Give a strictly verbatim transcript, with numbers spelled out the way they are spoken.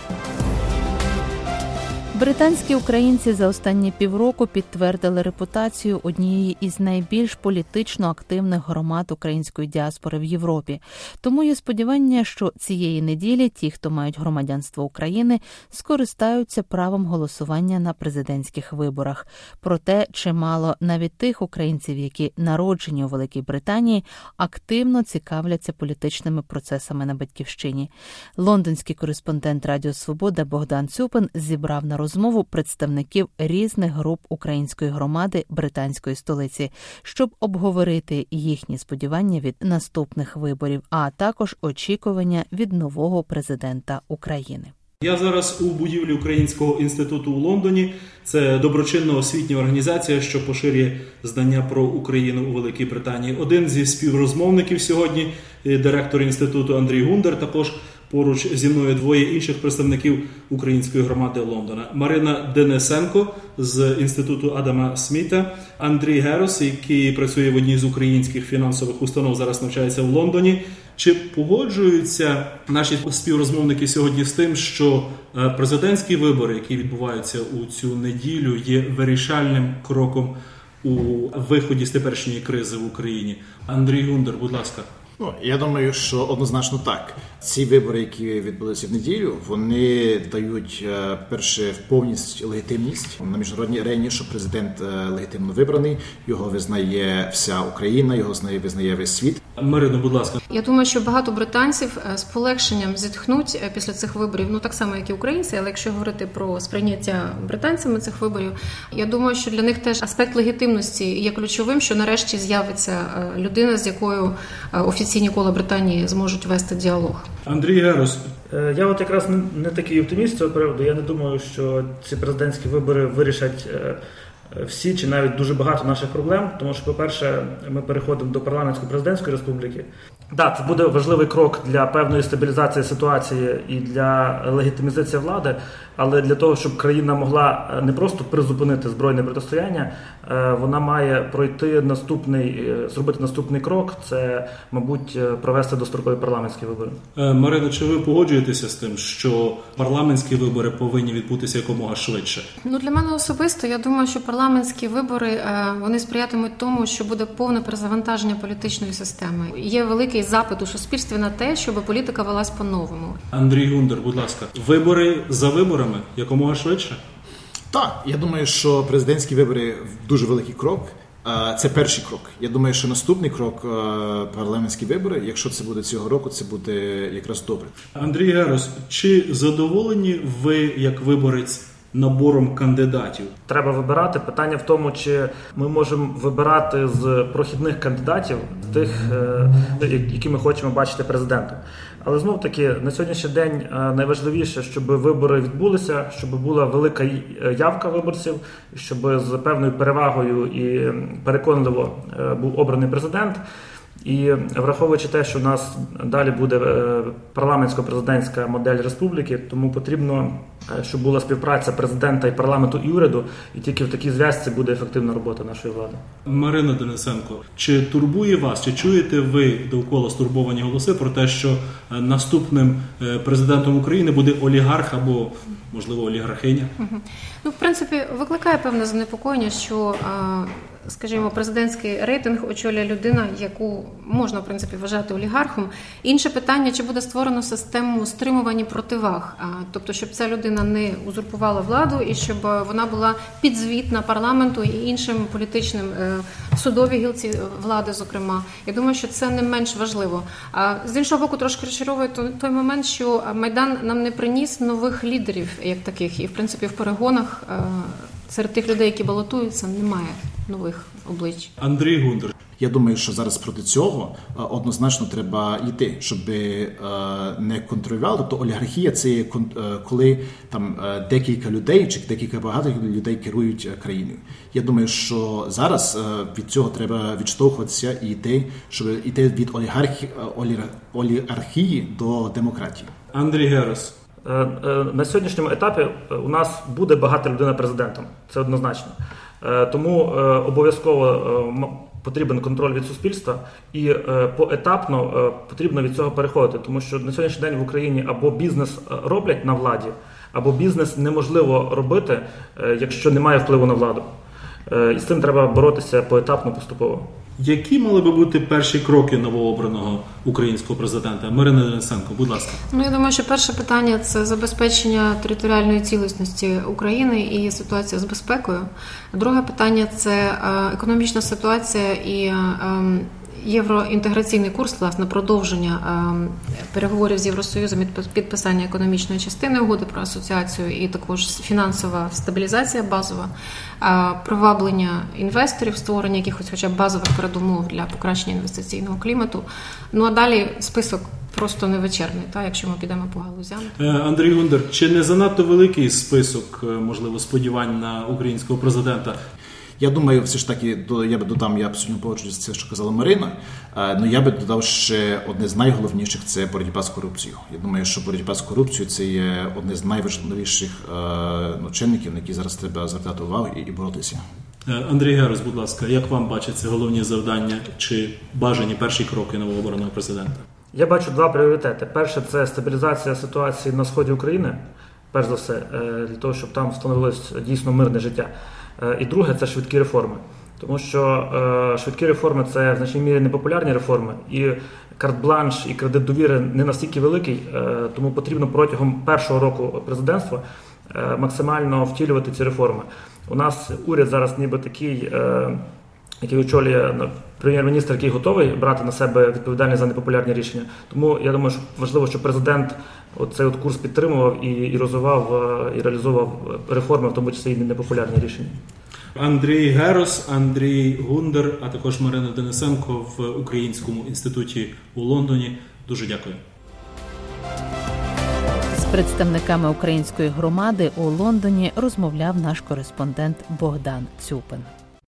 Британські українці за останні півроку підтвердили репутацію однієї із найбільш політично активних громад української діаспори в Європі. Тому є сподівання, що цієї неділі ті, хто мають громадянство України, скористаються правом голосування на президентських виборах. Проте чимало навіть тих українців, які народжені у Великій Британії, активно цікавляться політичними процесами на Батьківщині. Лондонський кореспондент Радіо Свобода Богдан Цюпин зібрав на розмову представників різних груп української громади британської столиці, щоб обговорити їхні сподівання від наступних виборів, а також очікування від нового президента України. Я зараз у будівлі Українського інституту у Лондоні. Це доброчинна освітня організація, що поширює знання про Україну у Великій Британії. Один зі співрозмовників сьогодні – директор інституту Андрій Гундер, також поруч зі мною двоє інших представників української громади Лондона. Марина Денисенко з інституту Адама Сміта, Андрій Герос, який працює в одній з українських фінансових установ, зараз навчається в Лондоні. Чи погоджуються наші співрозмовники сьогодні з тим, що президентські вибори, які відбуваються у цю неділю, є вирішальним кроком у виході з теперішньої кризи в Україні? Андрій Гундер, будь ласка. Ну, я думаю, що однозначно так. Ці вибори, які відбулися в неділю, вони дають, перше, повність легітимність на міжнародній арені, що президент легітимно вибраний, його визнає вся Україна, його визнає весь світ. Марина, будь ласка. Я думаю, що багато британців з полегшенням зітхнуть після цих виборів, ну так само, як і українці, але якщо говорити про сприйняття британцями цих виборів, я думаю, що для них теж аспект легітимності є ключовим, що нарешті з'явиться людина, з якою офіційні кола Британії зможуть вести діалог. Андрій Герос. Я от якраз не, не такий оптиміст з цього приводу. Я не думаю, що ці президентські вибори вирішать всі чи навіть дуже багато наших проблем, тому що, по-перше, ми переходимо до парламентсько-президентської республіки. Так, це буде важливий крок для певної стабілізації ситуації і для легітимізації влади, але для того, щоб країна могла не просто призупинити збройне протистояння, вона має пройти наступний, зробити наступний крок, це, мабуть, провести дострокові парламентські вибори. Марина, чи ви погоджуєтеся з тим, що парламентські вибори повинні відбутися якомога швидше? Ну, для мене особисто, я думаю, що парламентські вибори, вони сприятимуть тому, що буде повне перезавантаження політичної системи. Є великий запит у суспільстві на те, щоб політика велась по-новому. Андрій Гундер, будь ласка. Вибори за виборами якомога швидше? Так, я думаю, що президентські вибори – дуже великий крок. Це перший крок. Я думаю, що наступний крок – парламентські вибори. Якщо це буде цього року, це буде якраз добре. Андрій Герос, чи задоволені ви, як виборець, набором кандидатів? Треба вибирати. Питання в тому, чи ми можемо вибирати з прохідних кандидатів тих, які ми хочемо бачити президентом. Але знов-таки, на сьогоднішній день найважливіше, щоб вибори відбулися, щоб була велика явка виборців, щоб з певною перевагою і переконливо був обраний президент. І враховуючи те, що в нас далі буде парламентсько-президентська модель республіки, тому потрібно, щоб була співпраця президента і парламенту і уряду, і тільки в такій зв'язці буде ефективна робота нашої влади. Марина Денисенко, чи турбує вас, чи чуєте ви довкола стурбовані голоси про те, що наступним президентом України буде олігарх або, можливо, олігархиня? Ну, в принципі, викликає певне занепокоєння, що, скажімо, президентський рейтинг очолює людина, яку можна, в принципі, вважати олігархом. Інше питання, чи буде створено систему стримування противаг, тобто, щоб ця людина не узурпувала владу і щоб вона була підзвітна парламенту і іншим політичним, судовій гілці влади, зокрема. Я думаю, що це не менш важливо. А з іншого боку, трошки розчаровує той момент, що Майдан нам не приніс нових лідерів, як таких, і, в принципі, в перегонах серед тих людей, які балотуються, немає нових облич. Андрій Гундер. Я думаю, що зараз проти цього однозначно треба йти, щоб не контролювали. Тобто олігархія – це коли там декілька людей чи декілька багато людей керують країною. Я думаю, що зараз від цього треба відштовхуватися і йти, щоб йти від олігархії, олігархії до демократії. Андрій Герос. На сьогоднішньому етапі у нас буде багата людина президентом, це однозначно. Тому обов'язково потрібен контроль від суспільства, і е, поетапно е, потрібно від цього переходити, тому що на сьогоднішній день в Україні або бізнес роблять на владі, або бізнес неможливо робити, е, якщо немає впливу на владу. Е, і з цим треба боротися поетапно, поступово. Які мали би бути перші кроки новообраного українського президента? Марина Денисенко, будь ласка. Ну, я думаю, що перше питання – це забезпечення територіальної цілісності України і ситуація з безпекою. Друге питання – це економічна ситуація і євроінтеграційний курс, власне, продовження переговорів з Євросоюзом і підписання економічної частини угоди про асоціацію і також фінансова стабілізація базова, приваблення інвесторів, створення якихось хоча б базових передумов для покращення інвестиційного клімату. Ну а далі список просто невичерпний, та, якщо ми підемо по галузям. Андрій Гундер, чи не занадто великий список, можливо, сподівань на українського президента? Я думаю, все ж таки, я би додам, я абсолютно погоджуюся з це, що казала Марина, але я би додав ще одне з найголовніших – це боротьба з корупцією. Я думаю, що боротьба з корупцією – це є одне з найважливіших ну, чинників, на які зараз треба звертати увагу і, і боротися. Андрій Герус, будь ласка, як вам бачаться головні завдання чи бажані перші кроки новообраного президента? Я бачу два пріоритети. Перше – це стабілізація ситуації на сході України, перш за все, для того, щоб там встановилось дійсно мирне життя. І друге – це швидкі реформи. Тому що е, швидкі реформи – це в значній мірі непопулярні реформи, і карт-бланш, і кредит довіри не настільки великий, е, тому потрібно протягом першого року президентства е, максимально втілювати ці реформи. У нас уряд зараз ніби такий, е, який очолює прем'єр-міністр, який готовий брати на себе відповідальність за непопулярні рішення. Тому я думаю, що важливо, щоб президент цей от курс підтримував і, і розвивав, і реалізовував реформи, в тому числі і непопулярні рішення. Андрій Герус, Андрій Гундер, а також Марина Денисенко в Українському інституті у Лондоні. Дуже дякую. З представниками української громади у Лондоні розмовляв наш кореспондент Богдан Цюпин.